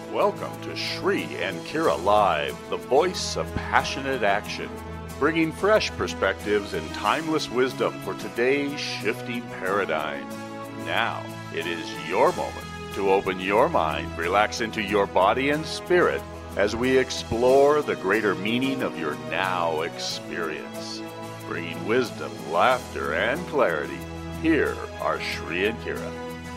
Welcome to Shri and Kira Live, the voice of passionate action, bringing fresh perspectives and timeless wisdom for today's shifting paradigm. Now, it is your moment to open your mind, relax into your body and spirit as we explore the greater meaning of your now experience. Bringing wisdom, laughter, and clarity, here are Shri and Kira.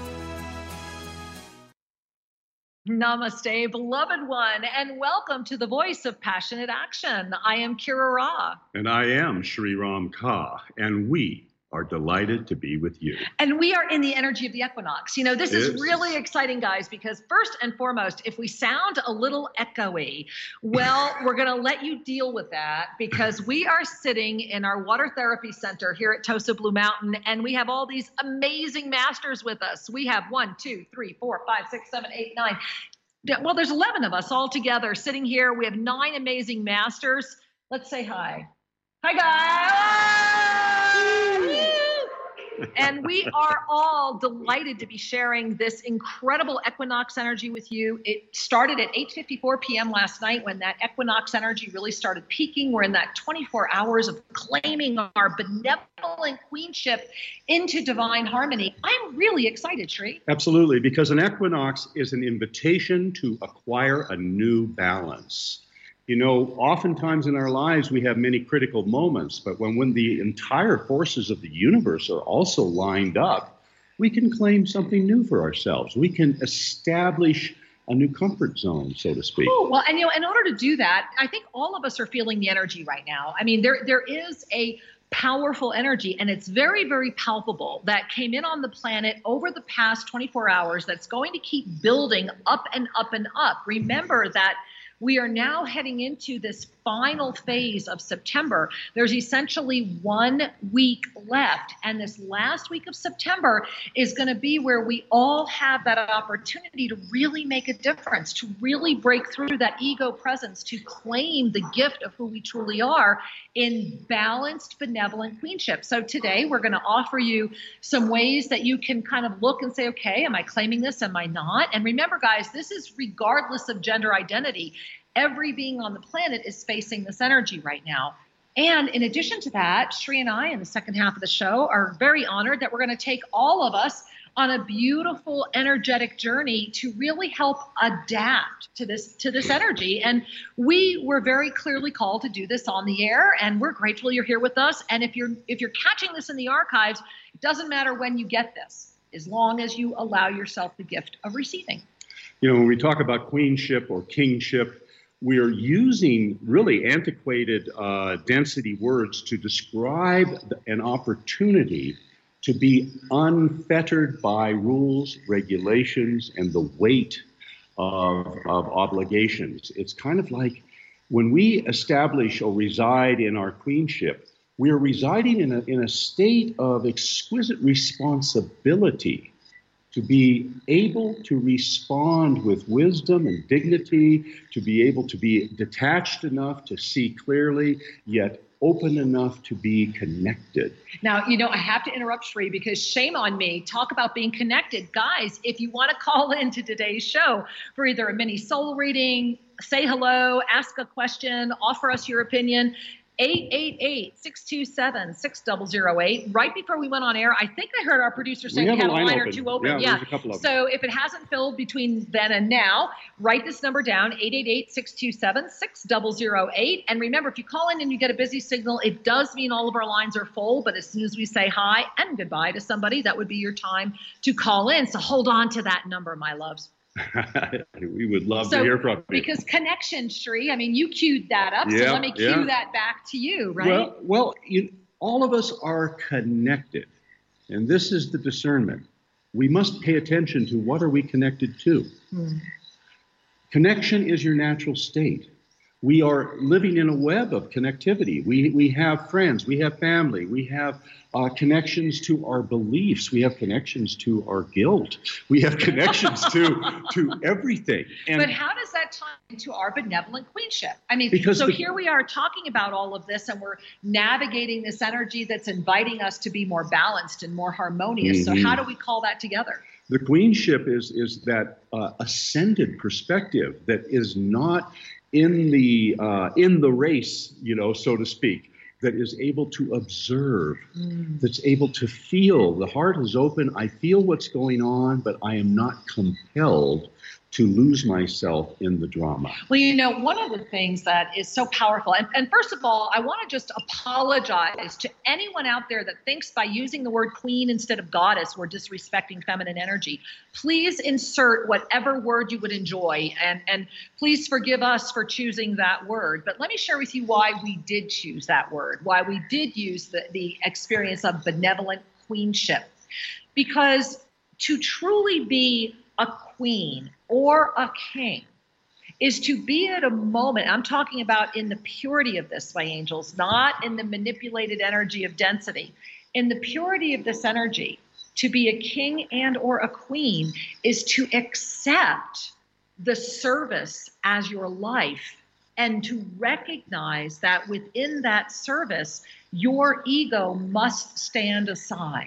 Namaste, beloved one, and welcome to the Voice of Passionate Action. I am Kira Ra. And I am Shri Ram Ka, and we are delighted to be with you. And we are in the energy of the equinox. You know, this is really exciting, guys, because first and foremost, if we sound a little echoey, well, we're going to let you deal with that because we are sitting in our water therapy center here at Tosa Blue Mountain, and we have all these amazing masters with us. We have 1, 2, 3, 4, 5, 6, 7, 8, 9. Well, there's 11 of us all together sitting here. We have 9 amazing masters. Let's say hi. Hi, guys. And we are all delighted to be sharing this incredible equinox energy with you. It started at 8:54 p.m. last night when that equinox energy really started peaking. We're in that 24 hours of claiming our benevolent queenship into divine harmony. I'm really excited, Shri. Absolutely, because an equinox is an invitation to acquire a new balance. You know, oftentimes in our lives, we have many critical moments, but when the entire forces of the universe are also lined up, we can claim something new for ourselves. We can establish a new comfort zone, so to speak. Oh, well, and you know, in order to do that, I think all of us are feeling the energy right now. I mean, there is a powerful energy, and it's very, very palpable that came in on the planet over the past 24 hours that's going to keep building up and up and up. Remember that we are now heading into this final phase of September. There's essentially 1 week left. And this last week of September is going to be where we all have that opportunity to really make a difference, to really break through that ego presence, to claim the gift of who we truly are in balanced, benevolent queenship. So today we're going to offer you some ways that you can kind of look and say, okay, am I claiming this? Am I not? And remember, guys, this is regardless of gender identity. Every being on the planet is facing this energy right now. And in addition to that, Shri and I, in the second half of the show, are very honored that we're going to take all of us on a beautiful, energetic journey to really help adapt to this energy. And we were very clearly called to do this on the air, and we're grateful you're here with us. And if you're catching this in the archives, it doesn't matter when you get this, as long as you allow yourself the gift of receiving. You know, when we talk about queenship or kingship, we are using really antiquated density words to describe an opportunity to be unfettered by rules, regulations, and the weight of obligations. It's kind of like when we establish or reside in our queenship, we are residing in a state of exquisite responsibility to be able to respond with wisdom and dignity, to be able to be detached enough to see clearly, yet open enough to be connected. Now, you know, I have to interrupt Shri because shame on me. Talk about being connected. Guys, if you want to call into today's show for either a mini soul reading, say hello, ask a question, offer us your opinion, 888-627-6008. Right before we went on air, I think I heard our producer say we had a line or two open. Yeah. There's a couple of them. So if it hasn't filled between then and now, write this number down, 888-627-6008. And remember, if you call in and you get a busy signal, it does mean all of our lines are full. But as soon as we say hi and goodbye to somebody, that would be your time to call in. So hold on to that number, my loves. We would love to hear from you. Because connection, Shri, I mean, you queued that up, so let me cue that back to you, right? Well, all of us are connected, and this is the discernment. We must pay attention to what are we connected to. Connection is your natural state. We are living in a web of connectivity. We have friends, we have family, we have connections to our beliefs, we have connections to our guilt, we have connections to everything. But how does that tie into our benevolent queenship? I mean, here we are talking about all of this, and we're navigating this energy that's inviting us to be more balanced and more harmonious. So how do we call that together? The queenship is that ascended perspective that is not in the race, so to speak, that is able to observe, that's able to feel. The heart is open. I feel what's going on, but I am not compelled to lose myself in the drama. Well, one of the things that is so powerful, and first of all, I want to just apologize to anyone out there that thinks by using the word queen instead of goddess, we're disrespecting feminine energy. Please insert whatever word you would enjoy, and please forgive us for choosing that word. But let me share with you why we did choose that word, why we did use the experience of benevolent queenship. Because to truly be a queen or a king is to be at a moment, I'm talking about in the purity of this, my angels, not in the manipulated energy of density. In the purity of this energy, to be a king and or a queen is to accept the service as your life and to recognize that within that service, your ego must stand aside.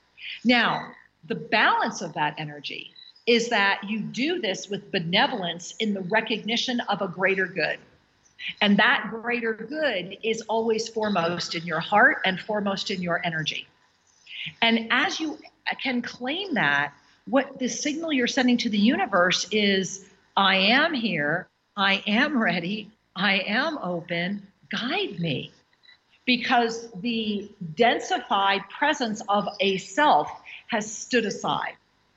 Now, the balance of that energy is that you do this with benevolence in the recognition of a greater good. And that greater good is always foremost in your heart and foremost in your energy. And as you can claim that, what the signal you're sending to the universe is, I am here, I am ready, I am open, guide me. Because the densified presence of a self has stood aside.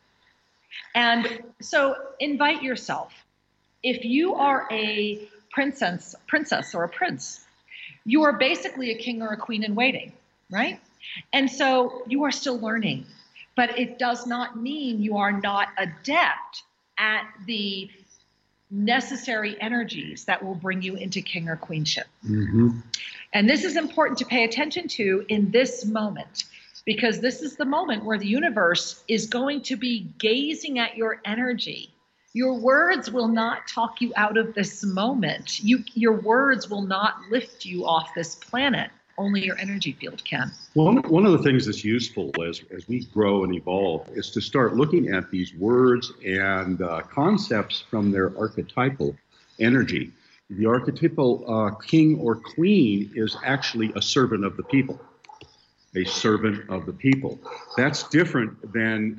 And so invite yourself. If you are a princess or a prince, you are basically a king or a queen in waiting, right? And so you are still learning, but it does not mean you are not adept at the necessary energies that will bring you into king or queenship. And this is important to pay attention to in this moment. Because this is the moment where the universe is going to be gazing at your energy. Your words will not talk you out of this moment. Your words will not lift you off this planet. Only your energy field can. Well, one of the things that's useful as we grow and evolve is to start looking at these words and concepts from their archetypal energy. The archetypal king or queen is actually a servant of the people. A servant of the people. That's different than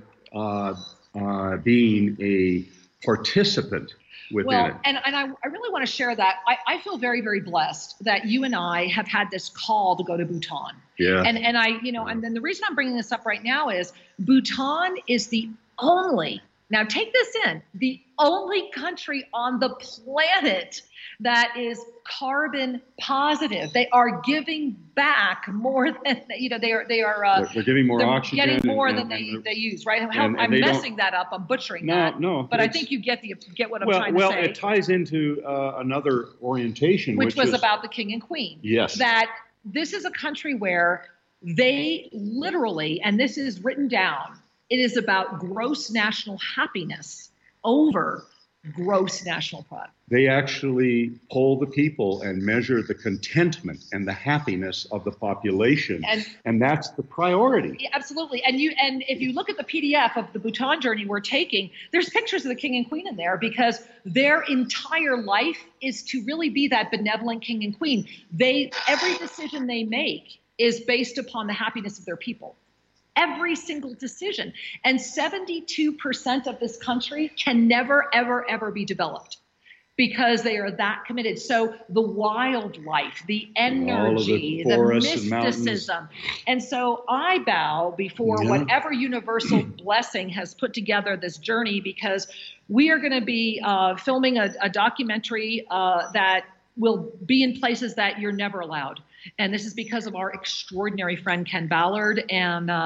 being a participant within it. And I really want to share that. I feel very, very blessed that you and I have had this call to go to Bhutan. Yeah. And and then the reason I'm bringing this up right now is Bhutan is the only, now take this in, the only country on the planet that is carbon positive. They are giving back more than, they're giving more oxygen. Getting more than they use, right? I'm messing that up. I'm butchering that. No. But I think you get what I'm trying to say. Well, it ties into another orientation. Which was about the king and queen. Yes. That this is a country where they literally, and this is written down, it is about gross national happiness over gross national product. They actually poll the people and measure the contentment and the happiness of the population, and that's the priority. Yeah, absolutely. And if you look at the PDF of the Bhutan journey we're taking, there's pictures of the king and queen in there because their entire life is to really be that benevolent king and queen. Every decision they make is based upon the happiness of their people. Every single decision. And 72% of this country can never, ever, ever be developed because they are that committed. So the wildlife, the energy, the mysticism. And so I bow before whatever universal blessing has put together this journey, because we are going to be filming a documentary that will be in places that you're never allowed. And this is because of our extraordinary friend, Ken Ballard. And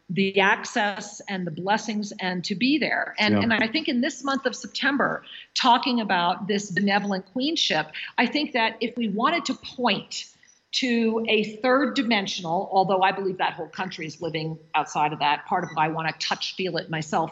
the access and the blessings and to be there. And I think in this month of September, talking about this benevolent queenship, I think that if we wanted to point to a third dimensional, although I believe that whole country is living outside of that, part of why I want to touch, feel it myself.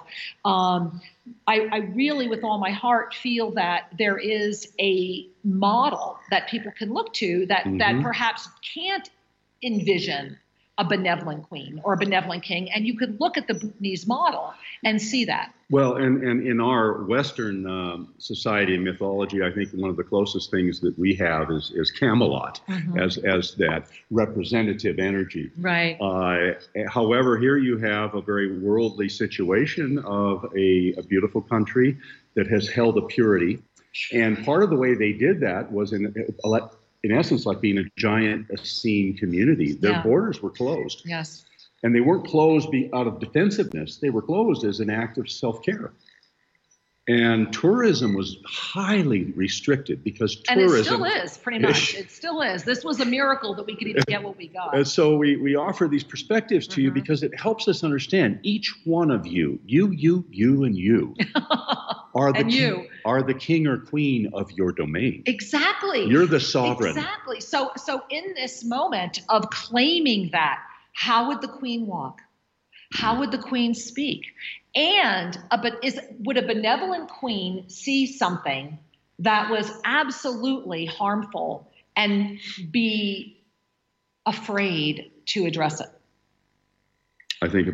I really, with all my heart, feel that there is a model that people can look to that perhaps can't envision a benevolent queen or a benevolent king, and you could look at the Bhutanese model and see that. Well, and in our Western society and mythology, I think one of the closest things that we have is Camelot as that representative energy. Right. However, here you have a very worldly situation of a beautiful country that has held a purity, and part of the way they did that was in essence, like being a giant Essene community. Their borders were closed. Yes. And they weren't closed out of defensiveness. They were closed as an act of self-care. And tourism was highly restricted because tourism... And it still is, pretty much. It still is. This was a miracle that we could even get what we got. And so we offer these perspectives to you because it helps us understand each one of you, and you, are the king or queen of your domain. Exactly. You're the sovereign. Exactly. So in this moment of claiming that, how would the queen walk? How would the queen speak? And would a benevolent queen see something that was absolutely harmful and be afraid to address it? I think a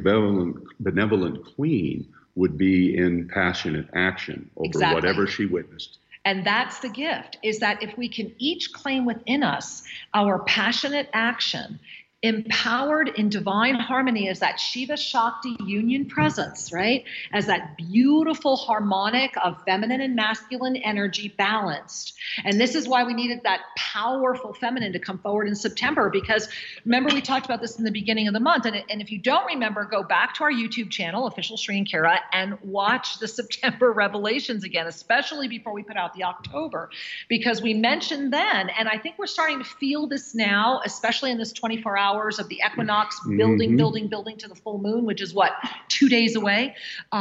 benevolent queen would be in passionate action over whatever she witnessed. And that's the gift, is that if we can each claim within us our passionate action, empowered in divine harmony as that Shiva Shakti union presence, right? As that beautiful harmonic of feminine and masculine energy balanced. And this is why we needed that powerful feminine to come forward in September, because remember, we talked about this in the beginning of the month. And if you don't remember, go back to our YouTube channel, Official Sri and Kira, and watch the September revelations again, especially before we put out the October, because we mentioned then, and I think we're starting to feel this now, especially in this 24 hours of the equinox, building to the full moon, which is 2 days away.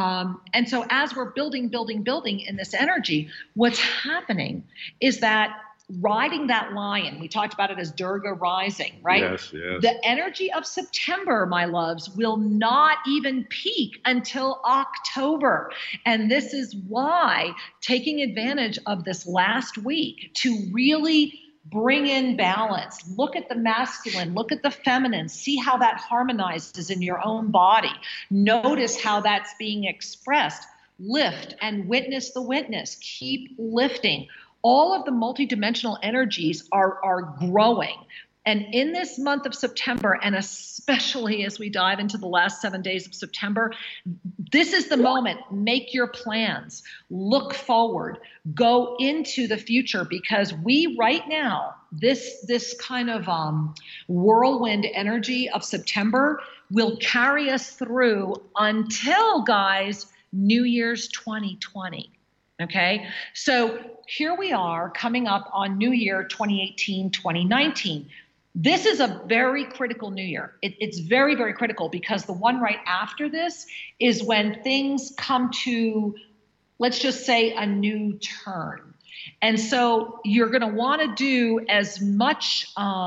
And so as we're building in this energy, what's happening is that riding that lion, we talked about it as Durga rising, right? Yes. The energy of September, my loves, will not even peak until October. And this is why taking advantage of this last week to really bring in balance, look at the masculine, look at the feminine, see how that harmonizes in your own body. Notice how that's being expressed. Lift and witness the witness. Keep lifting. All of the multidimensional energies are growing. And in this month of September, and especially as we dive into the last 7 days of September, this is the moment. Make your plans. Look forward. Go into the future, because we right now, this kind of whirlwind energy of September will carry us through until, guys, New Year's 2020. Okay, so here we are coming up on New Year 2018, 2019. This is a very critical new year. It's very, very critical, because the one right after this is when things come to, let's just say, a new turn. And so you're going to want to do as much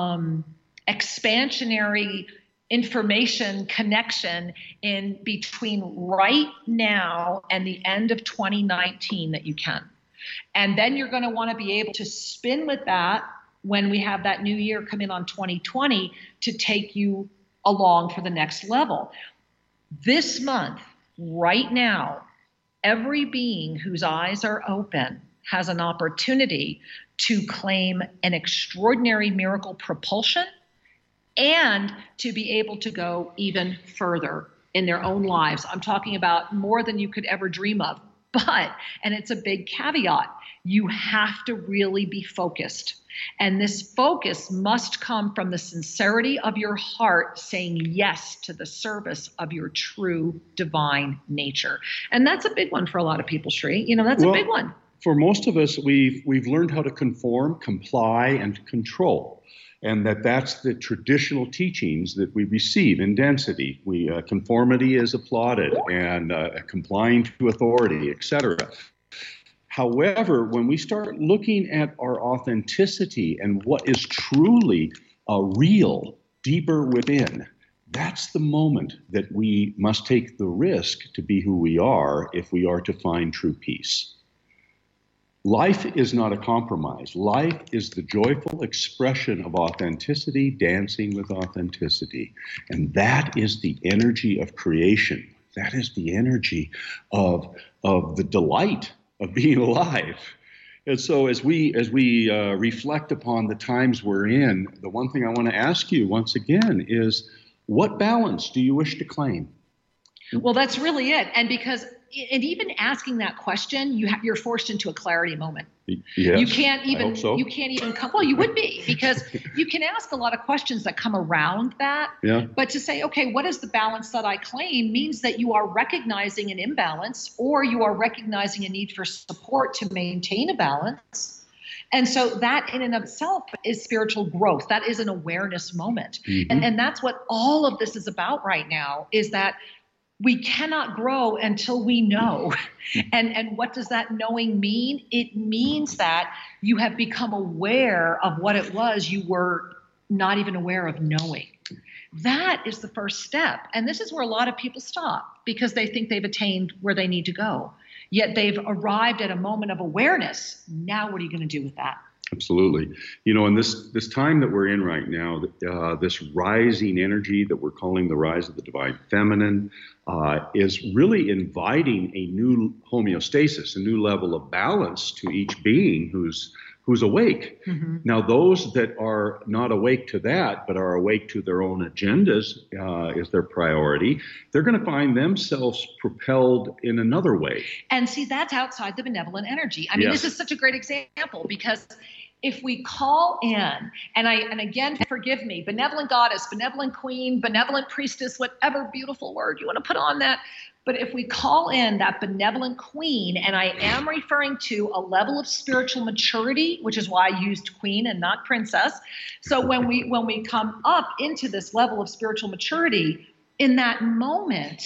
expansionary information connection in between right now and the end of 2019 that you can. And then you're going to want to be able to spin with that when we have that new year come in on 2020 to take you along for the next level. This month, right now, every being whose eyes are open has an opportunity to claim an extraordinary miracle propulsion and to be able to go even further in their own lives. I'm talking about more than you could ever dream of. But, and it's a big caveat, you have to really be focused. And this focus must come from the sincerity of your heart, saying yes to the service of your true divine nature. And that's a big one for a lot of people, Sri. That's a big one. For most of us, we've learned how to conform, comply, and control. and that's the traditional teachings that we receive in density. Conformity is applauded, and complying to authority, etc. However, when we start looking at our authenticity and what is truly real, deeper within, that's the moment that we must take the risk to be who we are if we are to find true peace. Life is not a compromise. Life is the joyful expression of authenticity, dancing with authenticity. And that is the energy of creation. That is the energy of the delight of being alive. And so as we reflect upon the times we're in, the one thing I want to ask you once again is, what balance do you wish to claim? Well, that's really it. And even asking that question, you're forced into a clarity moment. Yes, you can't even, I hope so. You can't even come, well, you would be, because you can ask a lot of questions that come around that. Yeah. But to say, okay, what is the balance that I claim, means that you are recognizing an imbalance, or you are recognizing a need for support to maintain a balance. And so that in and of itself is spiritual growth. That is an awareness moment. Mm-hmm. And that's what all of this is about right now, is that we cannot grow until we know. And what does that knowing mean? It means that you have become aware of what it was you were not even aware of knowing. That is the first step. And this is where a lot of people stop, because they think they've attained where they need to go. Yet they've arrived at a moment of awareness. Now what are you going to do with that? Absolutely. In this time that we're in right now, this rising energy that we're calling the rise of the divine feminine is really inviting a new homeostasis, a new level of balance to each being who's awake. Mm-hmm. Now, those that are not awake to that, but are awake to their own agendas is their priority, they're going to find themselves propelled in another way. And see, that's outside the benevolent energy. I mean, Yes. This is such a great example, because if we call in, and again, forgive me, benevolent goddess, benevolent queen, benevolent priestess, whatever beautiful word you want to put on that, but if we call in that benevolent queen, and I am referring to a level of spiritual maturity, which is why I used queen and not princess. So when we come up into this level of spiritual maturity, in that moment,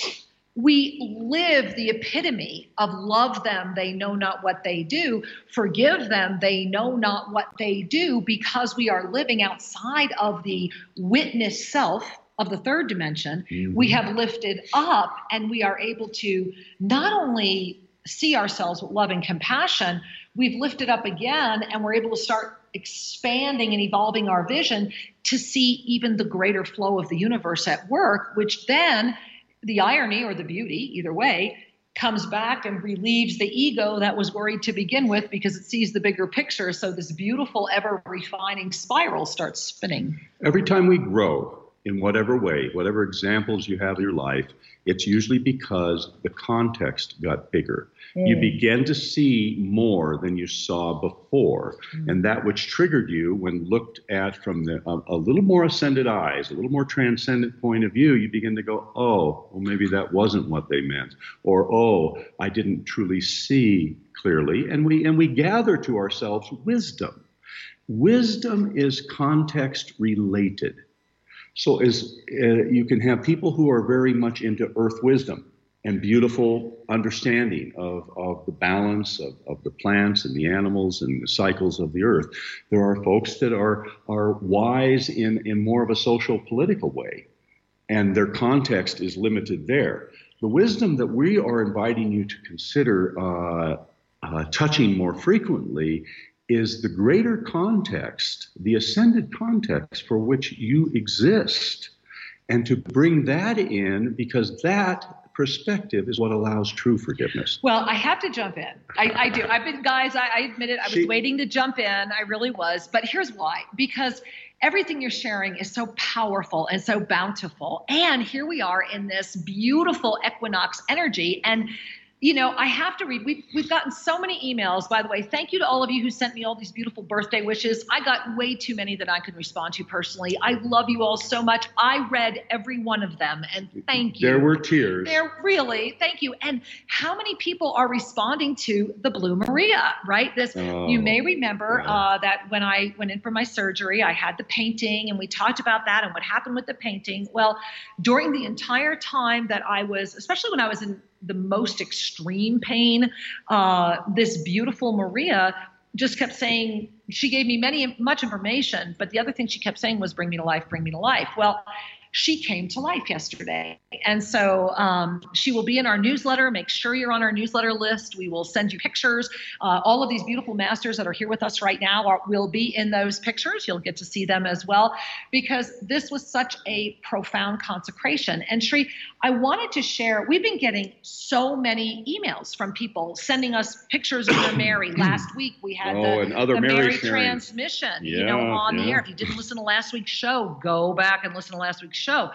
we live the epitome of love them, they know not what they do, forgive them, they know not what they do, because we are living outside of the witness self of the third dimension. Mm-hmm. We have lifted up, and we are able to not only see ourselves with love and compassion, we've lifted up again, and we're able to start expanding and evolving our vision to see even the greater flow of the universe at work, which then the irony or the beauty, either way, comes back and relieves the ego that was worried to begin with, because it sees the bigger picture. So this beautiful, ever refining spiral starts spinning. Every time we grow in whatever way, whatever examples you have in your life, it's usually because the context got bigger. You begin to see more than you saw before. And that which triggered you, when looked at from a little more ascended eyes, a little more transcendent point of view, you begin to go, oh, well, maybe that wasn't what they meant. Or, oh, I didn't truly see clearly. And we gather to ourselves wisdom. Wisdom is context related. So you can have people who are very much into earth wisdom and beautiful understanding of the balance of the plants and the animals and the cycles of the earth. There are folks that are wise in more of a social political way, and their context is limited there. The wisdom that we are inviting you to consider touching more frequently is the greater context, the ascended context for which you exist, and to bring that in, because that perspective is what allows true forgiveness. Well, I have to jump in. I do. I've been, guys, I admit it, I was waiting to jump in. I really was. But here's why. Because everything you're sharing is so powerful and so bountiful. And here we are in this beautiful equinox energy. And I have to read. We've gotten so many emails, by the way. Thank you to all of you who sent me all these beautiful birthday wishes. I got way too many that I could respond to personally. I love you all so much. I read every one of them, and thank you. There were tears. Thank you. And how many people are responding to the Blue Maria, right? You may remember that when I went in for my surgery, I had the painting, and we talked about that and what happened with the painting. Well, during the entire time that I was, especially when I was in the most extreme pain, this beautiful Maria just kept saying, she gave me much information, but the other thing she kept saying was, bring me to life, bring me to life. Well, she came to life yesterday. And so she will be in our newsletter. Make sure you're on our newsletter list. We will send you pictures. All of these beautiful masters that are here with us right now will be in those pictures. You'll get to see them as well, because this was such a profound consecration. And Sri, I wanted to share, we've been getting so many emails from people sending us pictures of their Mary. Last week we had the Mary transmission, on the air. If you didn't listen to last week's show, go back and listen to last week's show.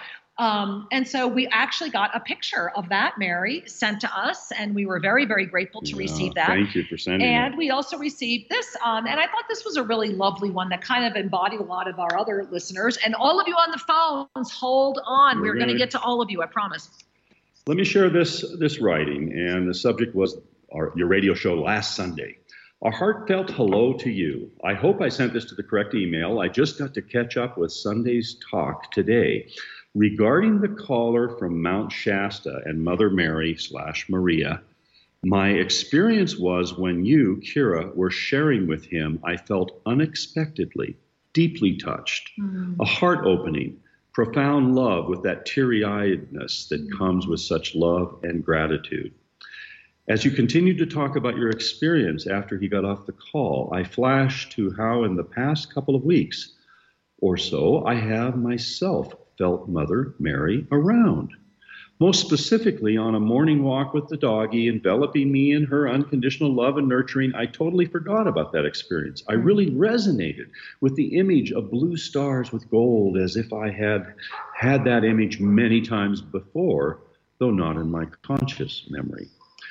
And so we actually got a picture of that Mary sent to us, and we were very, very grateful to receive that. Thank you for sending it. And we also received this, and I thought this was a really lovely one that kind of embodied a lot of our other listeners. And all of you on the phones, hold on. We're going to get to all of you, I promise. Let me share this writing, and the subject was your radio show last Sunday. A heartfelt hello to you. I hope I sent this to the correct email. I just got to catch up with Sunday's talk today. Regarding the caller from Mount Shasta and Mother Mary / Maria, my experience was when you, Kira, were sharing with him, I felt unexpectedly, deeply touched, a heart opening, profound love with that teary-eyedness that comes with such love and gratitude. As you continued to talk about your experience after he got off the call, I flashed to how in the past couple of weeks or so, I have myself felt Mother Mary around. Most specifically, on a morning walk with the doggie, enveloping me in her unconditional love and nurturing, I totally forgot about that experience. I really resonated with the image of blue stars with gold, as if I had had that image many times before, though not in my conscious memory.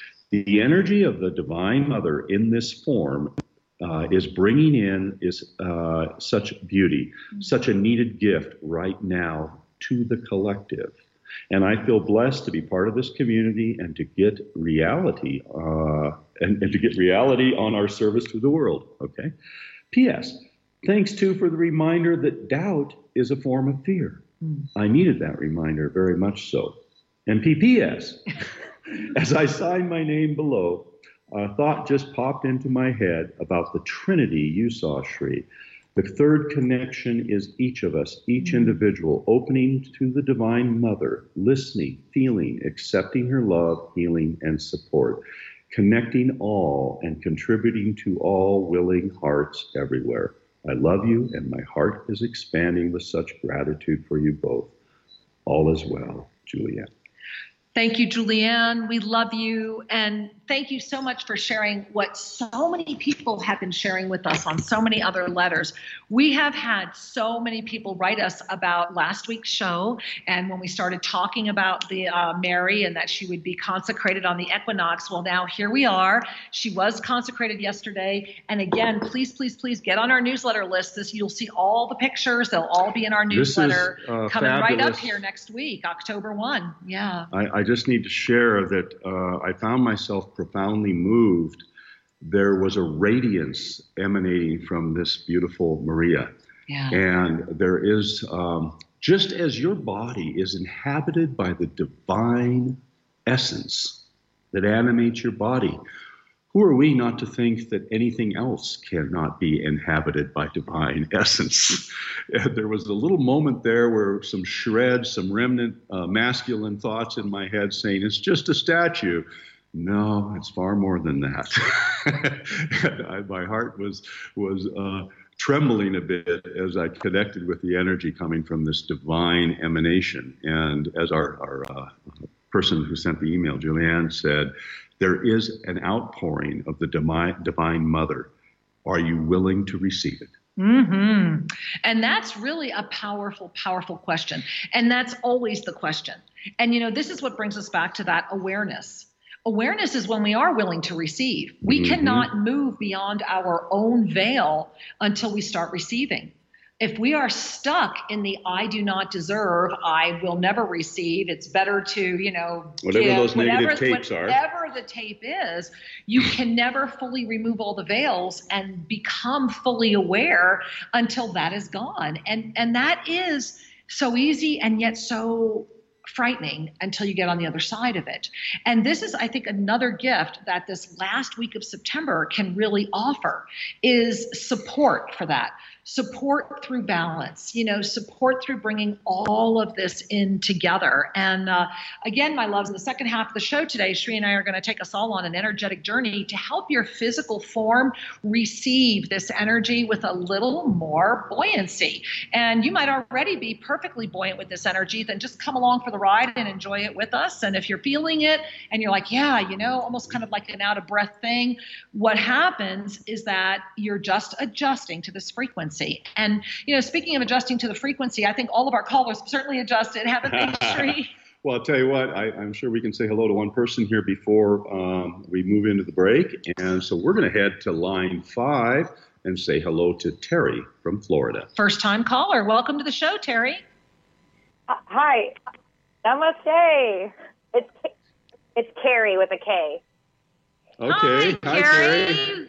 The energy of the Divine Mother in this form is bringing in such beauty, such a needed gift right now to the collective. And I feel blessed to be part of this community and to get reality and to get reality on our service to the world. Okay. P.S. Thanks too for the reminder that doubt is a form of fear. I needed that reminder very much so. And P.P.S. As I signed my name below, a thought just popped into my head about the Trinity you saw, Sri. The third connection is each of us, each individual, opening to the Divine Mother, listening, feeling, accepting her love, healing, and support, connecting all and contributing to all willing hearts everywhere. I love you, and my heart is expanding with such gratitude for you both. All is well, Julianne. Thank you, Julianne. We love you. And thank you so much for sharing what so many people have been sharing with us on so many other letters. We have had so many people write us about last week's show. And when we started talking about the Mary and that she would be consecrated on the equinox, well, now here we are. She was consecrated yesterday. And again, please, please, please get on our newsletter list. You'll see all the pictures. They'll all be in our newsletter coming fabulous. Right up here next week, October 1. Yeah. I just need to share that I found myself profoundly moved. There was a radiance emanating from this beautiful Maria. Yeah. And there is, just as your body is inhabited by the divine essence that animates your body, who are we not to think that anything else cannot be inhabited by divine essence? There was a little moment there where some shreds, some remnant masculine thoughts in my head saying, it's just a statue. No, it's far more than that. My heart was trembling a bit as I connected with the energy coming from this divine emanation. And as our person who sent the email, Julianne, said, there is an outpouring of the Divine Mother. Are you willing to receive it? Mm-hmm. And that's really a powerful, powerful question. And that's always the question. And, this is what brings us back to that awareness. Awareness is when we are willing to receive. We cannot move beyond our own veil until we start receiving. If we are stuck in the I do not deserve, I will never receive, it's better to, whatever give, those negative tapes are. Whatever the tape is, you can never fully remove all the veils and become fully aware until that is gone. And that is so easy and yet so frightening until you get on the other side of it. And this is, I think, another gift that this last week of September can really offer is support for that. Support through balance, support through bringing all of this in together. And again, my loves, in the second half of the show today, Sri and I are going to take us all on an energetic journey to help your physical form receive this energy with a little more buoyancy. And you might already be perfectly buoyant with this energy, then just come along for the ride and enjoy it with us. And if you're feeling it and you're like, yeah, almost kind of like an out of breath thing, what happens is that you're just adjusting to this frequency. And, speaking of adjusting to the frequency, I think all of our callers certainly adjusted, haven't they, Sri? Well, I'll tell you what, I'm sure we can say hello to one person here before we move into the break. And so we're going to head to line 5 and say hello to Terry from Florida. First time caller. Welcome to the show, Terry. Hi. Namaste. It's Carrie with a K. Okay. Hi, Terry.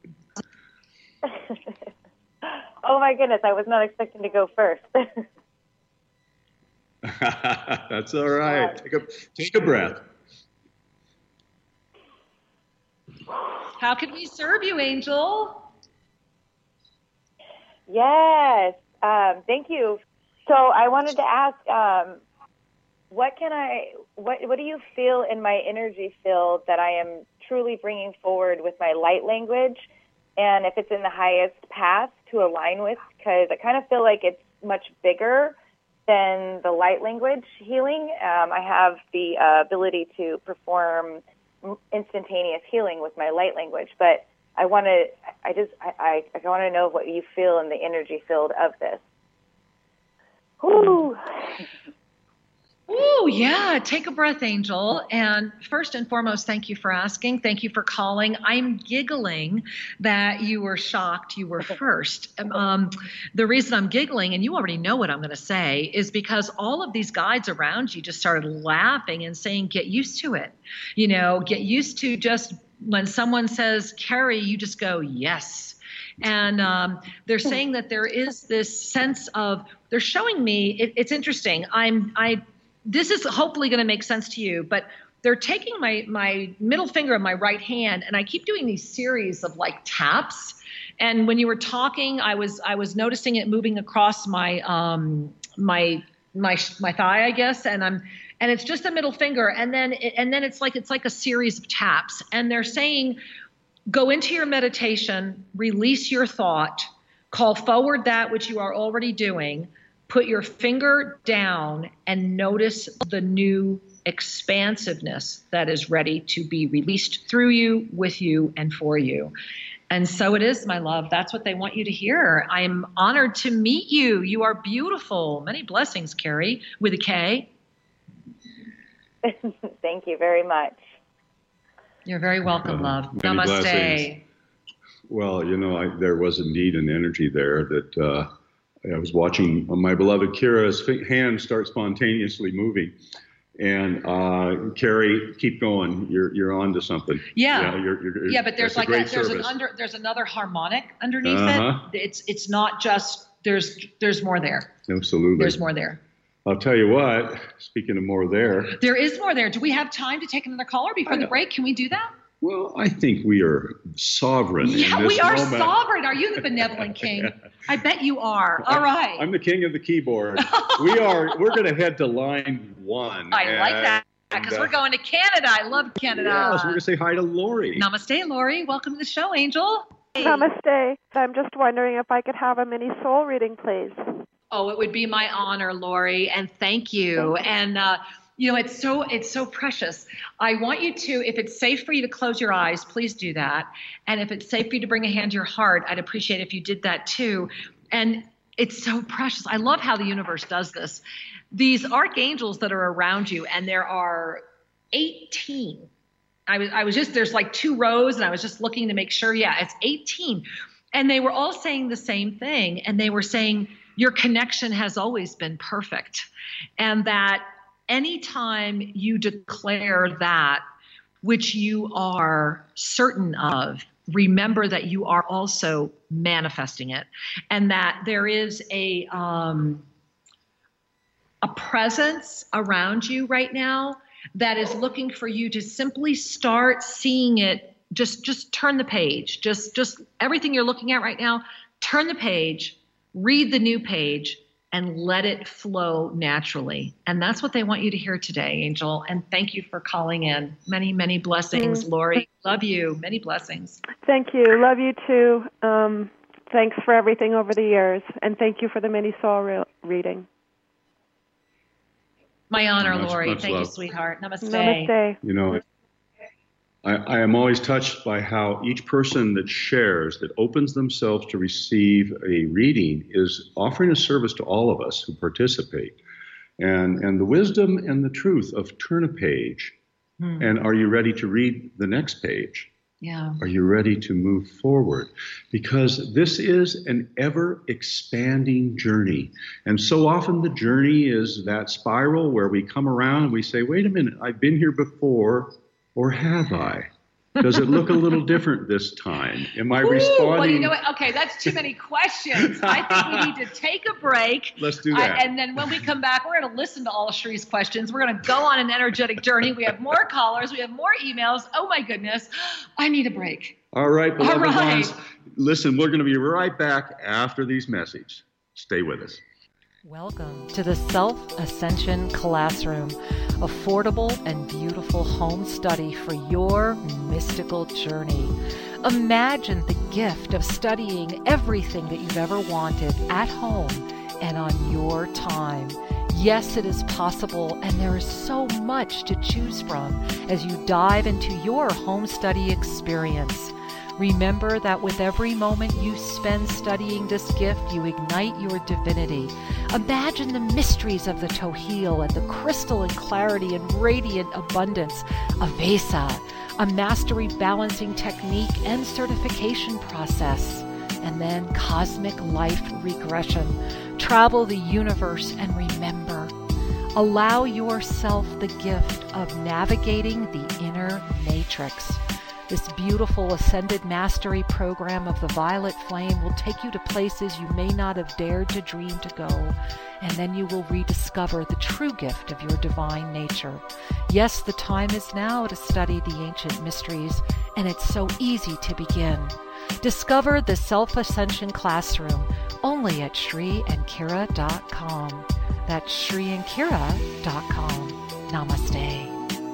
Oh my goodness, I was not expecting to go first. That's all right. Take a breath. How can we serve you, Angel? Yes, thank you. So I wanted to ask, what do you feel in my energy field that I am truly bringing forward with my light language? And if it's in the highest path to align with, because I kind of feel like it's much bigger than the light language healing. I have the ability to perform instantaneous healing with my light language, but I want to know what you feel in the energy field of this. Woo. Ooh, yeah. Take a breath, Angel. And first and foremost, thank you for asking. Thank you for calling. I'm giggling that you were shocked you were first. The reason I'm giggling, and you already know what I'm going to say, is because all of these guides around you just started laughing and saying, get used to it. Get used to just when someone says, Carrie, you just go, yes. And they're saying that there is this sense of, they're showing me, it's interesting. This is hopefully going to make sense to you, but they're taking my middle finger of my right hand, and I keep doing these series of like taps. And when you were talking, I was noticing it moving across my my thigh, I guess, and it's just a middle finger, and then it's like a series of taps, and they're saying, go into your meditation, release your thought, call forward that which you are already doing. Put your finger down and notice the new expansiveness that is ready to be released through you, with you, and for you. And so it is, my love. That's what they want you to hear. I'm honored to meet you. You are beautiful. Many blessings, Carrie, with a K. Thank you very much. You're very welcome, love. Many Namaste. Blessings. Well, there was indeed an energy there that I was watching my beloved Kira's hand start spontaneously moving. And Carrie, keep going. You're on to something. Yeah. Yeah, but there's there's another harmonic underneath it. It's not just there's more there. Absolutely. There's more there. I'll tell you what, speaking of more there. There is more there. Do we have time to take another caller before the break? Can we do that? Well, I think we are sovereign. Yeah, in this we are moment. Sovereign. Are you the benevolent king? I bet you are. All right. I'm the king of the keyboard. We're going to head to line 1. I like that because we're going to Canada. I love Canada. Yeah, so we're going to say hi to Lori. Namaste, Lori. Welcome to the show, Angel. Namaste. I'm just wondering if I could have a mini soul reading, please. Oh, it would be my honor, Lori, and thank you. And it's so precious. I want you to, if it's safe for you to close your eyes, please do that. And if it's safe for you to bring a hand to your heart, I'd appreciate it if you did that too. And it's so precious. I love how the universe does this. These archangels that are around you, and there are 18 I was just, there's like 2 rows, and I was just looking to make sure. Yeah, it's 18. And they were all saying the same thing. And they were saying, your connection has always been perfect. And that anytime you declare that which you are certain of, remember that you are also manifesting it. And that there is a presence around you right now that is looking for you to simply start seeing it. Just turn the page. Just everything you're looking at right now, turn the page, read the new page, and let it flow naturally. And that's what they want you to hear today, Angel. And thank you for calling in. Many, many blessings, Lori. Love you. Many blessings. Thank you. Love you too. Thanks for everything over the years. And thank you for the mini soul reading. My honor, Lori. Much Thank love. you, sweetheart. Namaste. Namaste. You know, I am always touched by how each person that shares, that opens themselves to receive a reading, is offering a service to all of us who participate. And the wisdom and the truth of turn a page, and are you ready to read the next page? Yeah. Are you ready to move forward? Because this is an ever-expanding journey. And so often the journey is that spiral where we come around and we say, wait a minute, I've been here before, or have I? Does it look a little different this time? Am I responding? Well, you know what? Okay, that's too many questions. I think we need to take a break. Let's do that. And then when we come back, we're going to listen to all of Shree's questions. We're going to go on an energetic journey. We have more callers. We have more emails. Oh, my goodness. I need a break. All right, beloved All right. ones. Listen, we're going to be right back after these messages. Stay with us. Welcome to the Self-Ascension Classroom, affordable and beautiful home study for your mystical journey. Imagine the gift of studying everything that you've ever wanted at home and on your time. Yes, it is possible, and there is so much to choose from as you dive into your home study experience. Remember that with every moment you spend studying this gift, you ignite your divinity. Imagine the mysteries of the Tohil and the crystalline clarity and radiant abundance of Vesa, a mastery balancing technique and certification process, and then cosmic life regression. Travel the universe and remember. Allow yourself the gift of navigating the inner matrix. This beautiful Ascended Mastery program of the Violet Flame will take you to places you may not have dared to dream to go, and then you will rediscover the true gift of your divine nature. Yes, the time is now to study the ancient mysteries, and it's so easy to begin. Discover the Self-Ascension Classroom only at ShreeandKira.com. That's ShreeandKira.com. Namaste.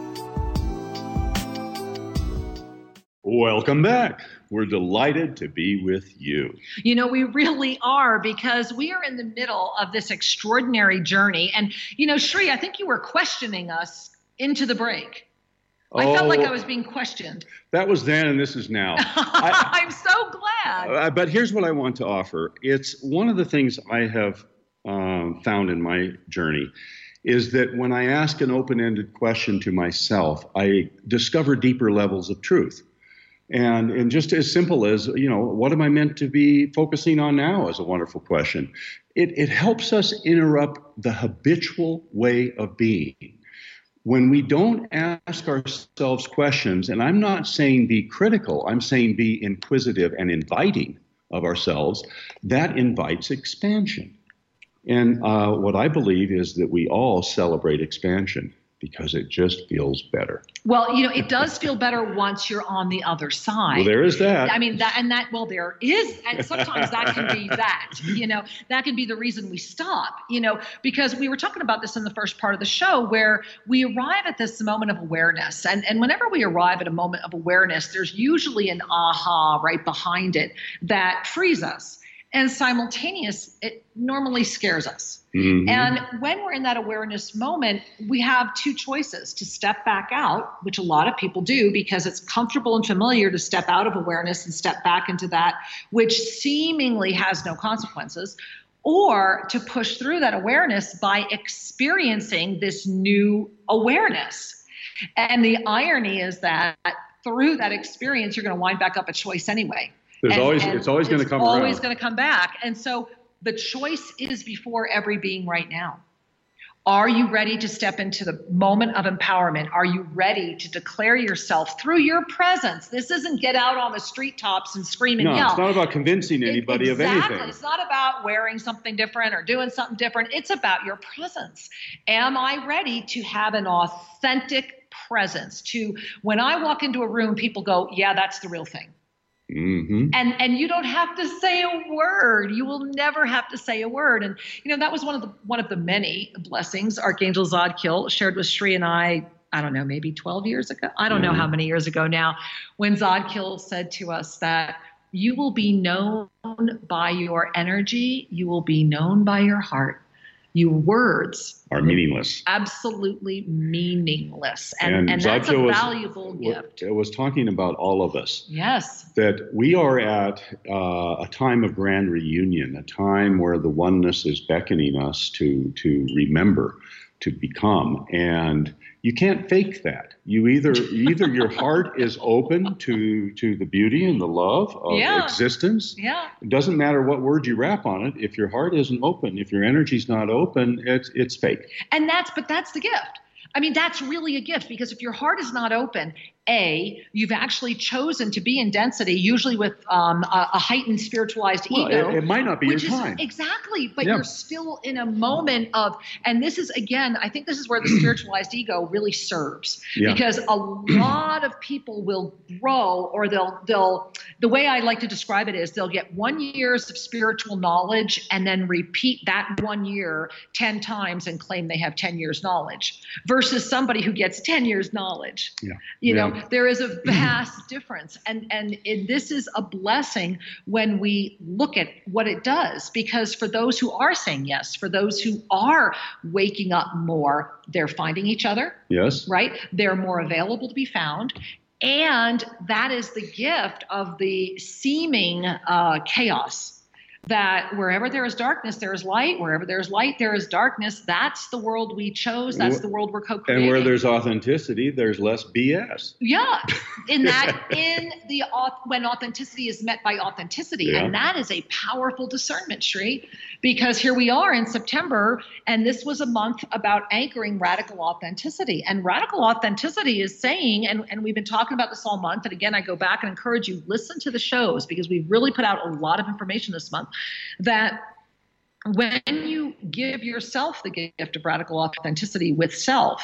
Welcome back. We're delighted to be with you. You know, we really are, because we are in the middle of this extraordinary journey. And, you know, Shree, I think you were questioning us into the break. I felt like I was being questioned. That was then, and this is now. I'm so glad. But here's what I want to offer. It's one of the things I have found in my journey is that when I ask an open-ended question to myself, I discover deeper levels of truth. And just as simple as, you know, what am I meant to be focusing on now is a wonderful question. It helps us interrupt the habitual way of being. When we don't ask ourselves questions, and I'm not saying be critical, I'm saying be inquisitive and inviting of ourselves, that invites expansion. And what I believe is that we all celebrate expansion because it just feels better. Well, you know, it does feel better once you're on the other side. Well, there is that. I mean, there is, and sometimes that can be that, you know, that can be the reason we stop, you know, because we were talking about this in the first part of the show where we arrive at this moment of awareness. And whenever we arrive at a moment of awareness, there's usually an aha right behind it that frees us. And simultaneous, it normally scares us. Mm-hmm. And when we're in that awareness moment, we have two choices: to step back out, which a lot of people do because it's comfortable and familiar to step out of awareness and step back into that which seemingly has no consequences, or to push through that awareness by experiencing this new awareness. And the irony is that through that experience, you're going to wind back up a choice anyway. It's always going to come around. Always going to come back. And so the choice is before every being right now. Are you ready to step into the moment of empowerment? Are you ready to declare yourself through your presence? This isn't get out on the street tops and scream and yell. No, it's not about convincing anybody of anything. Exactly. It's not about wearing something different or doing something different. It's about your presence. Am I ready to have an authentic presence? To when I walk into a room, people go, yeah, that's the real thing. Mm-hmm. And you don't have to say a word. You will never have to say a word. And that was one of the many blessings Archangel Zadkiel shared with Sri and I don't know, maybe 12 years ago. I don't know how many years ago now, when Zadkiel said to us that you will be known by your energy, you will be known by your heart. Your words are meaningless. Absolutely meaningless. And that's a valuable gift. It was talking about all of us. Yes. That we are at a time of grand reunion, a time where the oneness is beckoning us to remember, to become. And you can't fake that. You either your heart is open to the beauty and the love of existence. Yeah. It doesn't matter what word you wrap on it. If your heart isn't open, if your energy's not open, it's fake. And that's the gift. I mean, that's really a gift, because if your heart is not open, you've actually chosen to be in density, usually with a heightened spiritualized ego. It might not be your time. Exactly. But you're still in a moment of, and this is, again, I think this is where the spiritualized ego really serves. Yeah. Because a lot of people will grow, or they'll, the way I like to describe it is they'll get 1 year of spiritual knowledge and then repeat that 1 year 10 times and claim they have 10 years knowledge, versus somebody who gets 10 years knowledge. Yeah. There is a vast difference. And this is a blessing when we look at what it does, because for those who are saying yes, for those who are waking up more, they're finding each other. Yes. Right? They're more available to be found. And that is the gift of the seeming chaos. That wherever there is darkness, there is light. Wherever there is light, there is darkness. That's the world we chose. That's the world we're co-creating. And where there's authenticity, there's less BS. Yeah, when authenticity is met by authenticity, and that is a powerful discernment, Sri, because here we are in September, and this was a month about anchoring radical authenticity. And radical authenticity is saying, and we've been talking about this all month. And again, I go back and encourage you, listen to the shows, because we've really put out a lot of information this month. That when you give yourself the gift of radical authenticity with self,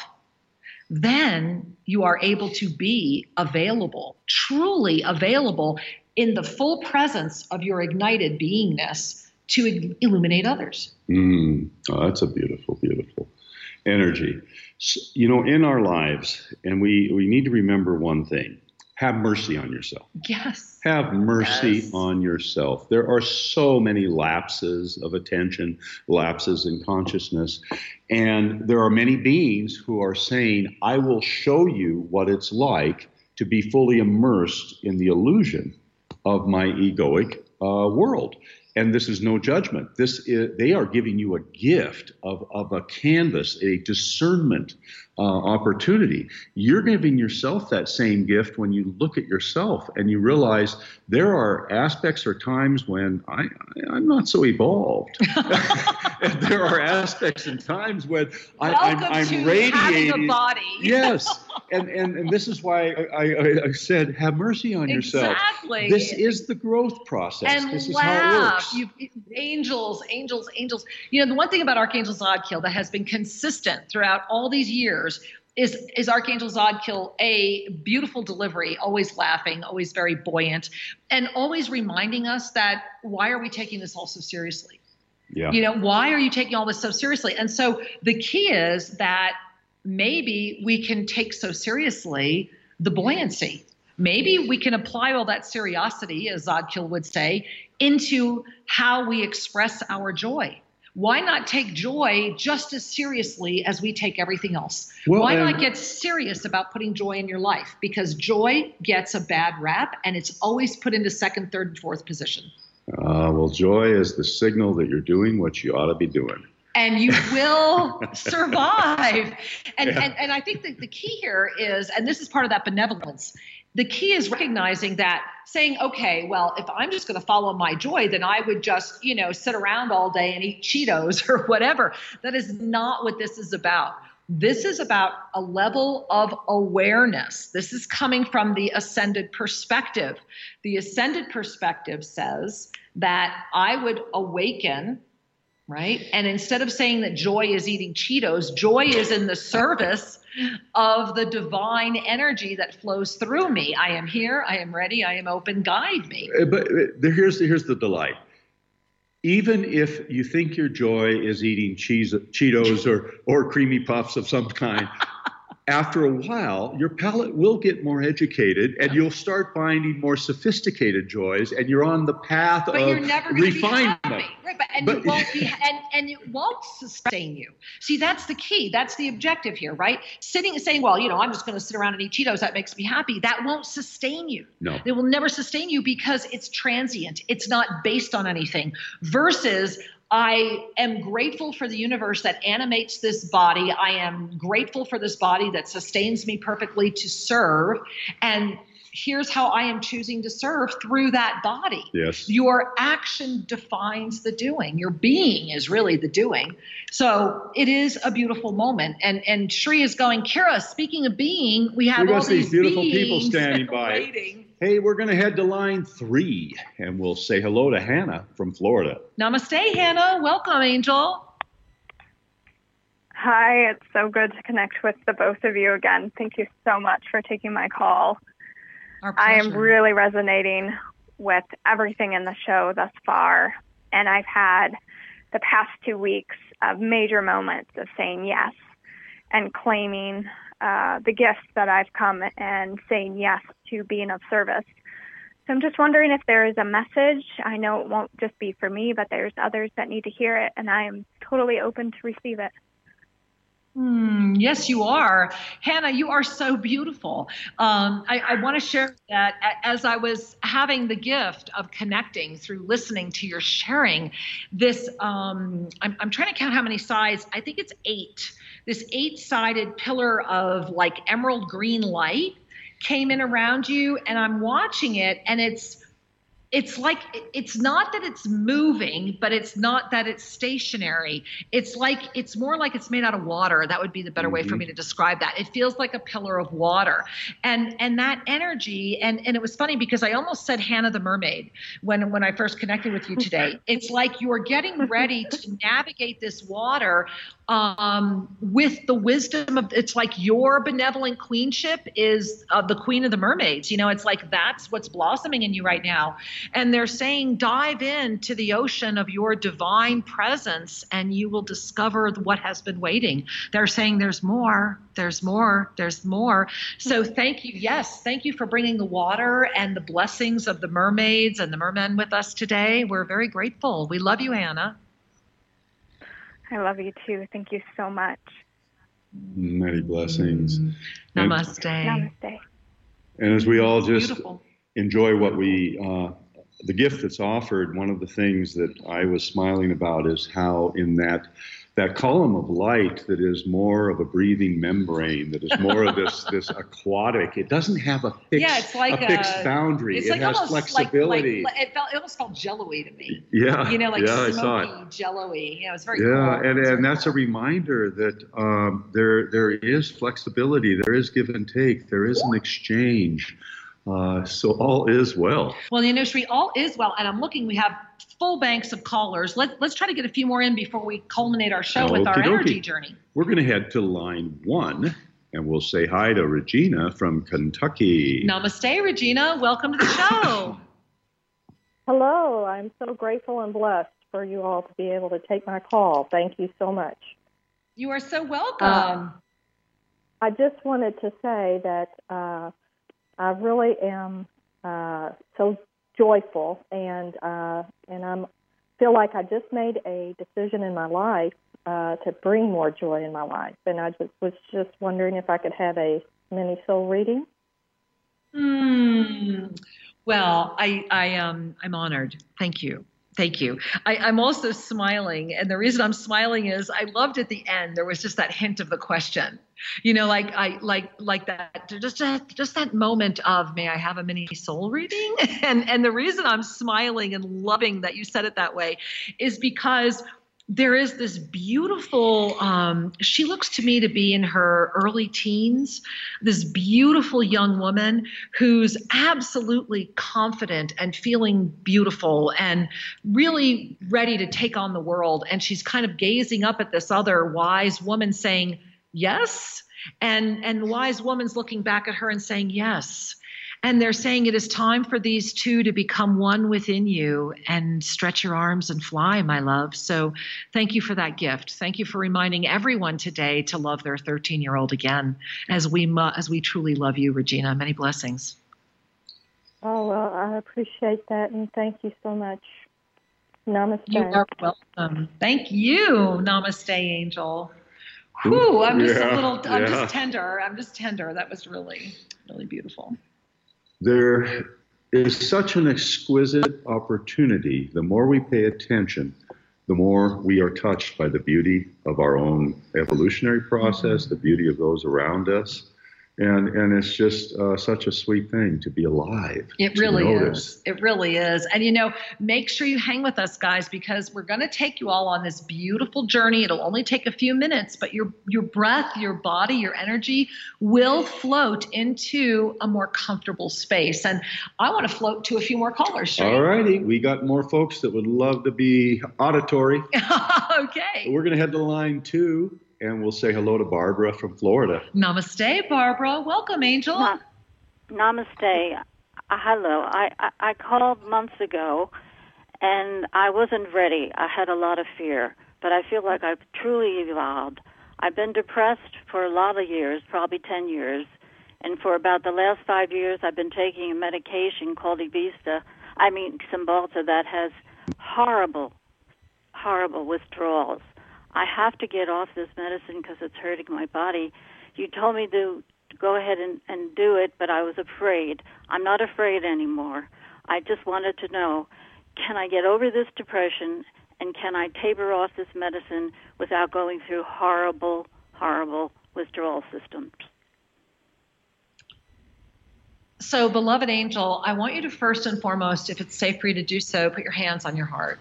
then you are able to be available, truly available in the full presence of your ignited beingness to illuminate others. Oh, that's a beautiful, beautiful energy. So, in our lives, and we need to remember one thing. Have mercy on yourself. Yes. Have mercy on yourself. There are so many lapses of attention, lapses in consciousness. And there are many beings who are saying, I will show you what it's like to be fully immersed in the illusion of my egoic world. And this is no judgment. They are giving you a gift of a canvas, a discernment opportunity. You're giving yourself that same gift when you look at yourself and you realize there are aspects or times when I'm not so evolved. And there are aspects and times when I'm radiating. Having a body. Yes. And this is why I said, have mercy on yourself. Exactly. This is the growth process. And this is laugh. how it works. Angels. The one thing about Archangel Zadkiel that has been consistent throughout all these years is Archangel Zadkiel, a beautiful delivery, always laughing, always very buoyant, and always reminding us that why are we taking this all so seriously? Yeah. Why are you taking all this so seriously? And so the key is that maybe we can take so seriously the buoyancy. Maybe we can apply all that seriosity, as Zadkiel would say, into how we express our joy. Why not take joy just as seriously as we take everything else? Why not get serious about putting joy in your life? Because joy gets a bad rap, and it's always put into second, third, and fourth position. Well, joy is the signal that you're doing what you ought to be doing. and you will survive. And I think that the key here is, and this is part of that benevolence, the key is recognizing that, saying, okay, well, if I'm just going to follow my joy, then I would just, sit around all day and eat Cheetos or whatever. That is not what this is about. This is about a level of awareness. This is coming from the ascended perspective. The ascended perspective says that I would awaken, right? And instead of saying that joy is eating Cheetos, joy is in the service of the divine energy that flows through me. I am here, I am ready, I am open, guide me. But here's the delight. Even if you think your joy is eating Cheetos or creamy puffs of some kind, after a while, your palate will get more educated and you'll start finding more sophisticated joys, and you're on the path of refinement. And it won't sustain you. See, that's the key. That's the objective here, right? Sitting and saying, well, I'm just going to sit around and eat Cheetos. That makes me happy. That won't sustain you. No. It will never sustain you because it's transient. It's not based on anything. Versus, I am grateful for the universe that animates this body. I am grateful for this body that sustains me perfectly to serve. And here's how I am choosing to serve through that body. Yes. Your action defines the doing. Your being is really the doing. So it is a beautiful moment. And Shri is going, Kira, speaking of being, we have all these beautiful people standing by. Waiting. Hey, we're going to head to line 3, and we'll say hello to Hannah from Florida. Namaste, Hannah. Welcome, Angel. Hi, it's so good to connect with the both of you again. Thank you so much for taking my call. Our pleasure. I am really resonating with everything in the show thus far, and I've had the past 2 weeks of major moments of saying yes and claiming the gifts that I've come and saying yes to being of service. So I'm just wondering if there is a message. I know it won't just be for me, but there's others that need to hear it, and I am totally open to receive it. Yes, you are. Hannah, you are so beautiful. I want to share that as I was having the gift of connecting through listening to your sharing, this, I'm trying to count how many sides. I think it's 8. This 8-sided pillar of like emerald green light came in around you, and I'm watching it, and it's like, it's not that it's moving, but it's not that it's stationary. It's more like it's made out of water. That would be the better way for me to describe that. It feels like a pillar of water. And that energy, and it was funny because I almost said Hannah the mermaid when I first connected with you today. It's like you're getting ready to navigate this water with the wisdom of, it's like your benevolent queenship is the queen of the mermaids. It's like that's what's blossoming in you right now. And they're saying, dive into the ocean of your divine presence and you will discover what has been waiting. They're saying there's more, there's more, there's more. So thank you. Yes. Thank you for bringing the water and the blessings of the mermaids and the mermen with us today. We're very grateful. We love you, Hannah. I love you too. Thank you so much. Many blessings. Namaste. Namaste. And as we all just Beautiful. Enjoy what the gift that's offered, one of the things that I was smiling about is how in that column of light that is more of a breathing membrane, that is more of this aquatic, it doesn't have a fixed boundary. It has flexibility. It almost felt jello-y to me. Yeah. Like I saw smoky, jello-y. It was very cool. And that's a cool. reminder that there is flexibility, there is give and take, there is an exchange. So all is well. Well, Shri, all is well. And I'm looking, we have full banks of callers. Let's try to get a few more in before we culminate our show with our energy journey. We're going to head to line 1, and we'll say hi to Regina from Kentucky. Namaste, Regina. Welcome to the show. Hello. I'm so grateful and blessed for you all to be able to take my call. Thank you so much. You are so welcome. I just wanted to say that I really am so joyful, and I feel like I just made a decision in my life to bring more joy in my life. And I was just wondering if I could have a mini soul reading. Well, I'm honored. Thank you. Thank you. I'm also smiling, and the reason I'm smiling is I loved at the end there was just that hint of the question, like that, just that moment of, may I have a mini soul reading? And the reason I'm smiling and loving that you said it that way is because there is this beautiful, she looks to me to be in her early teens, this beautiful young woman who's absolutely confident and feeling beautiful and really ready to take on the world. And she's kind of gazing up at this other wise woman saying, yes. And the wise woman's looking back at her and saying, yes. And they're saying it is time for these two to become one within you and stretch your arms and fly, my love. So thank you for that gift. Thank you for reminding everyone today to love their 13-year-old again, as we truly love you, Regina. Many blessings. Oh, well, I appreciate that, and thank you so much. Namaste. You are welcome. Thank you. Namaste, Angel. Whew, I'm just tender. I'm just tender. That was really, really beautiful. There is such an exquisite opportunity. The more we pay attention, the more we are touched by the beauty of our own evolutionary process, the beauty of those around us. And it's just such a sweet thing to be alive. It really is. It really is. And, make sure you hang with us, guys, because we're going to take you all on this beautiful journey. It'll only take a few minutes, but your breath, your body, your energy will float into a more comfortable space. And I want to float to a few more callers. Shane. All righty. We got more folks that would love to be auditory. Okay. We're going to head to line 2. And we'll say hello to Barbara from Florida. Namaste, Barbara. Welcome, Angel. Namaste. Hello. I called months ago, and I wasn't ready. I had a lot of fear, but I feel like I've truly evolved. I've been depressed for a lot of years, probably 10 years, and for about the last 5 years, I've been taking a medication called Cymbalta that has horrible withdrawals. I have to get off this medicine because it's hurting my body. You told me to go ahead and do it, but I was afraid. I'm not afraid anymore. I just wanted to know, can I get over this depression, and can I taper off this medicine without going through horrible withdrawal systems? So, beloved Angel, I want you to first and foremost, if it's safe for you to do so, put your hands on your heart.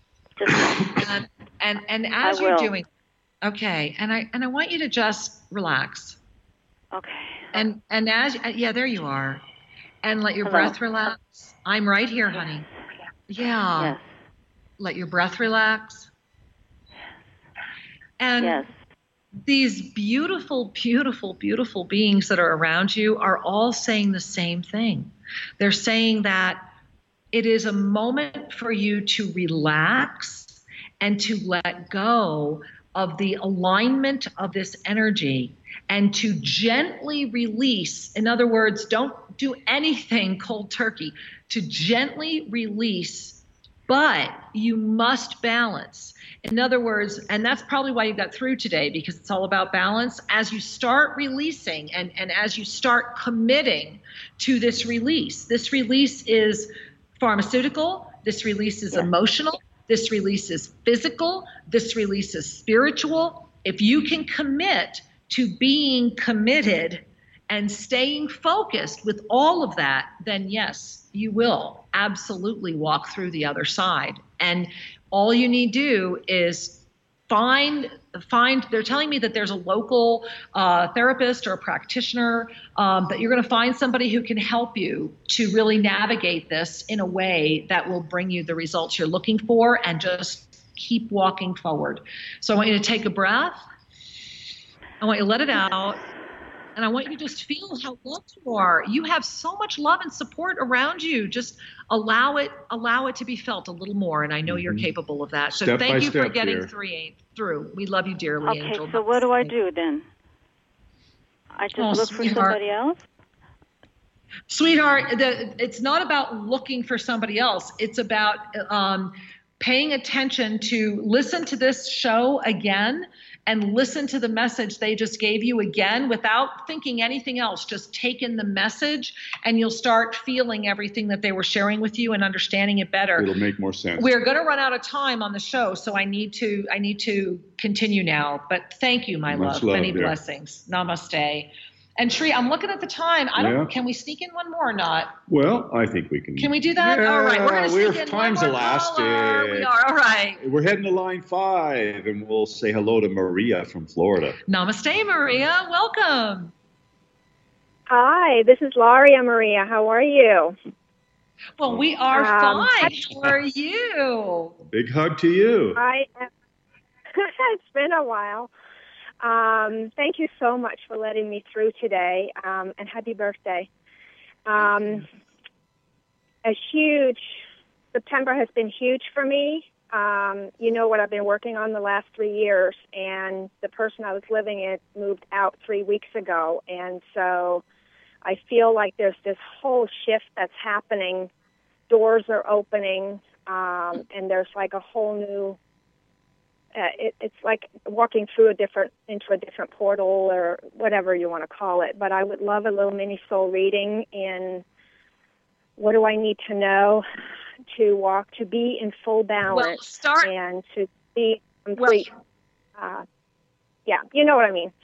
And as you're doing, okay, and I want you to just relax. Okay. And as there you are, and let your breath relax. I'm right here, honey. Yeah. Yes. Let your breath relax. And these beautiful, beautiful, beautiful beings that are around you are all saying the same thing. They're saying that it is a moment for you to relax and to let go of the alignment of this energy and to gently release. In other words, don't do anything cold turkey, to gently release, but you must balance. In other words, and that's probably why you got through today, because it's all about balance. As you start releasing and as you start committing to this release is pharmaceutical, this release is emotional, this release is physical, this release is spiritual. If you can commit to being committed and staying focused with all of that, then yes, you will absolutely walk through the other side. And all you need to do is find, they're telling me that there's a local therapist or a practitioner, that you're going to find somebody who can help you to really navigate this in a way that will bring you the results you're looking for, and just keep walking forward. So I want you to take a breath. I want you to let it out. And I want you to just feel how loved you are. You have so much love and support around you. Just allow it to be felt a little more. And I know you're capable of that. So thank you for getting through. We love you dearly, Angel. Okay, so what do I do then? I just look for somebody else? Sweetheart, it's not about looking for somebody else. It's about paying attention to listen to this show again and listen to the message they just gave you again without thinking anything else. Just take in the message and you'll start feeling everything that they were sharing with you and understanding it better. It'll make more sense. We're going to run out of time on the show, so I need to continue now. But thank you, my love. Many blessings. Namaste. And Sri, I'm looking at the time. Can we sneak in one more or not? Well, I think we can. Can we do that? All right. We're going to sneak in time's one more elastic. caller. We are. All right. We're heading to line 5, and we'll say hello to Maria from Florida. Namaste, Maria. Welcome. Hi, this is Laria Maria. How are you? Well, we are fine. How are you? Big hug to you. It's been a while. Thank you so much for letting me through today, and happy birthday. September has been huge for me. You know what I've been working on the last 3 years, and the person I was living in moved out 3 weeks ago, and so I feel like there's this whole shift that's happening. Doors are opening, and there's like a whole new it's like walking through into a different portal or whatever you want to call it. But I would love a little mini soul reading in what do I need to know to be in full balance and to be complete. Yeah, you know what I mean.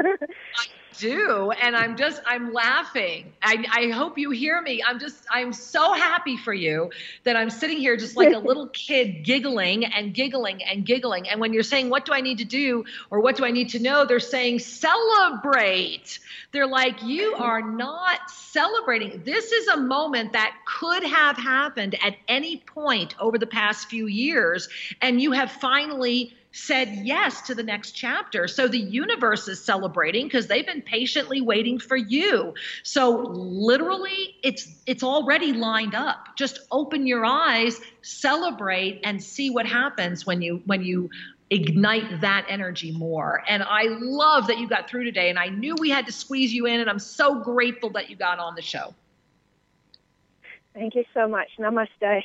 I do, and I'm laughing. I hope you hear me. I'm so happy for you that I'm sitting here just like a little kid giggling and giggling and giggling. And when you're saying, what do I need to do or what do I need to know? They're saying, celebrate. They're like, you are not celebrating. This is a moment that could have happened at any point over the past few years, and you have finally said yes to the next chapter. So the universe is celebrating because they've been patiently waiting for you. So literally it's already lined up. Just open your eyes, celebrate, and see what happens when you ignite that energy more. And I love that you got through today, and I knew we had to squeeze you in, and I'm so grateful that you got on the show. Thank you so much. Namaste.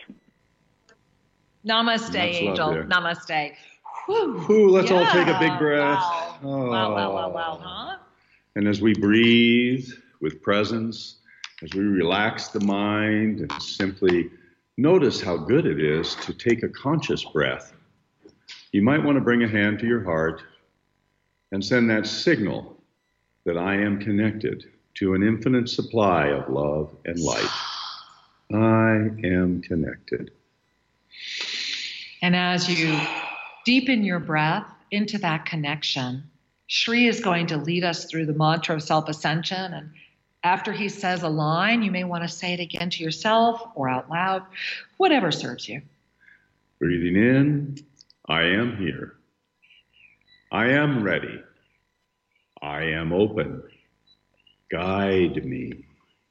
Namaste, Angel. Namaste. Let's all take a big breath. Wow, huh? And as we breathe with presence, as we relax the mind and simply notice how good it is to take a conscious breath, you might want to bring a hand to your heart and send that signal that I am connected to an infinite supply of love and light. I am connected. And as you deepen your breath into that connection, Sri is going to lead us through the mantra of self-ascension. And after he says a line, you may want to say it again to yourself or out loud, whatever serves you. Breathing in, I am here. I am ready. I am open. Guide me.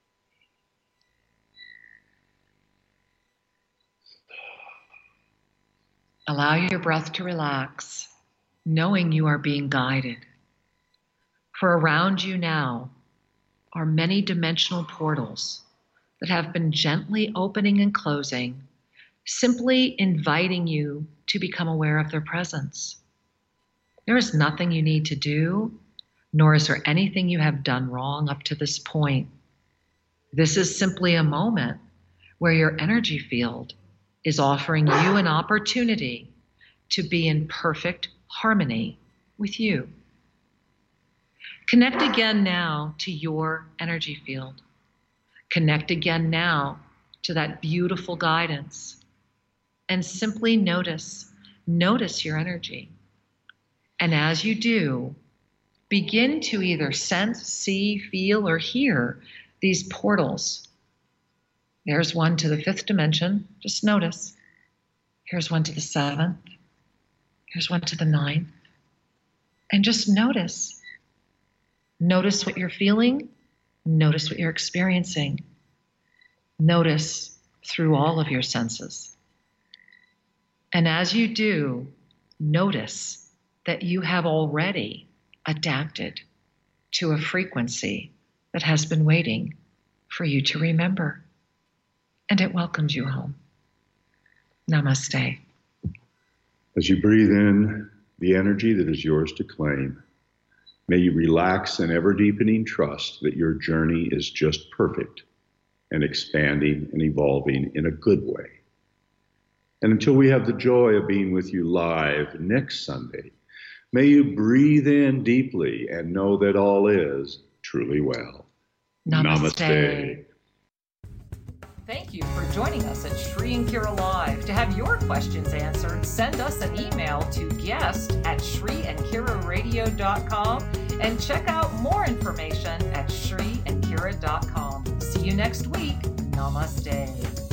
Allow your breath to relax, knowing you are being guided. For around you now are many dimensional portals that have been gently opening and closing, simply inviting you to become aware of their presence. There is nothing you need to do, nor is there anything you have done wrong up to this point. This is simply a moment where your energy field is offering you an opportunity to be in perfect harmony with you. Connect again now to your energy field. Connect again now to that beautiful guidance. And simply notice your energy. And as you do, begin to either sense, see, feel, or hear these portals. There's one to the 5th dimension. Just notice. Here's one to the 7th. Here's one to the 9th. And just notice. Notice what you're feeling. Notice what you're experiencing. Notice through all of your senses. And as you do, notice that you have already adapted to a frequency that has been waiting for you to remember. And it welcomes you home. Namaste. As you breathe in the energy that is yours to claim. May you relax in ever-deepening trust that your journey is just perfect and expanding and evolving in a good way. And until we have the joy of being with you live next Sunday, may you breathe in deeply and know that all is truly well. Namaste. Thank you for joining us at Shri and Kira Live. To have your questions answered, send us an email to guest@shriandkiraradio.com and check out more information at shriandkira.com. See you next week. Namaste.